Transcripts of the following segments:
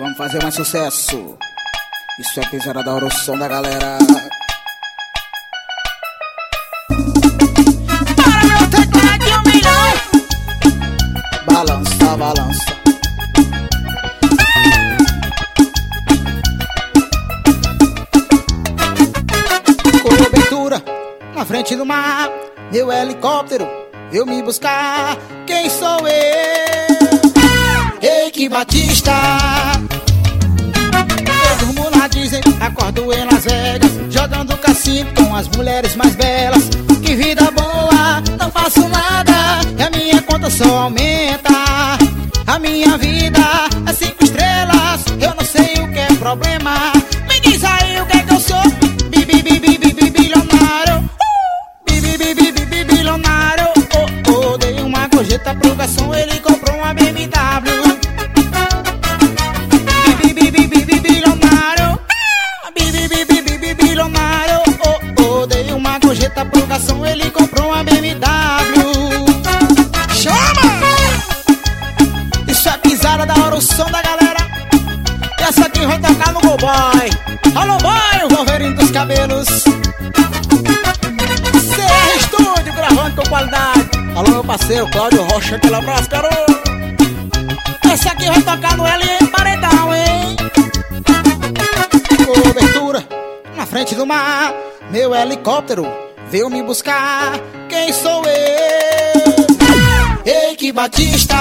Vamos fazer mais sucesso. Isso é pisada da hora, o som da galera. Para meu teclado de 1 milhão. Balança, balança. Cobertura na frente do mar, meu helicóptero veio me buscar. Quem sou eu? Eike Batista. Eu durmo na Disney, acordo em Las Vegas, jogando cassino com as mulheres mais belas. Que vida boa, não faço nada e a minha conta só aumenta. A minha vida é 5 estrelas, eu não sei o que é problema. Me diz aí o que é que eu sou. Bilionário. Bilionário. Oh, dei uma gorjeta pro garçom, ele comprou uma BMW. Bilionário. Oh, dei uma gorjeta pro garçom, ele comprou uma BMW. Chama! Isso é pisada da hora, o som da galera. E essa aqui vai tocar no Go Boy. Alô Boy, o Wolverine dos cabelos. CR Studio, gravando com qualidade. Alô meu parceiro Cláudio Rocha, aquele abraço, garoto. Esse aqui vai tocar no LM Paredão, hein? Cobertura na frente do mar, meu helicóptero veio me buscar. Quem sou eu? Eike Batista.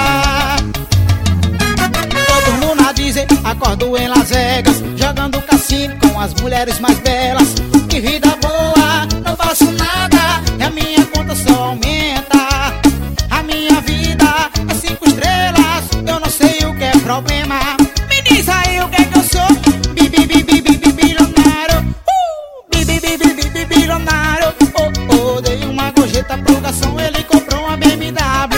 Eu durmo na Disney, acordo em Las Vegas, jogando cassino com as mulheres mais belas. Que vida boa, não faço nada e a minha conta só aumenta. A minha vida é 5 estrelas, eu não sei o que é problema. Me diz aí o que é que eu sou. Bilionário. Bilionário. Oh, dei uma gorjeta pro garçom, ele comprou uma BMW.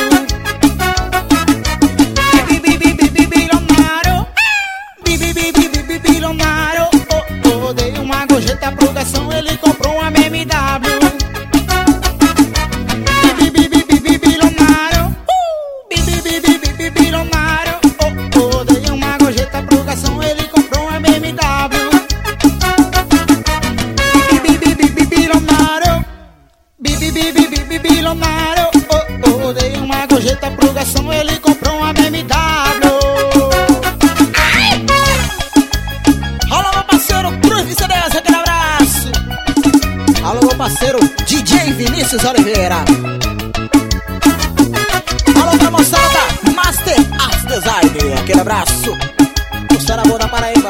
Bilionário. Oh, dei uma gorjeta pro garçom, ele comprou uma BMW. Bilionário. Bilionário. Oh, dei uma gorjeta pro garçom, ele comprou uma BMW. Bilionário. Bilionário. Oh, dei uma gorjeta pro garçom, ele comprou uma BMW. Alô meu parceiro Cruz de CDS, aquele abraço. Alô meu parceiro DJ Vinícius Oliveira. Alô pra moçada Master Art Design, aquele abraço. Moçada boa da Paraíba.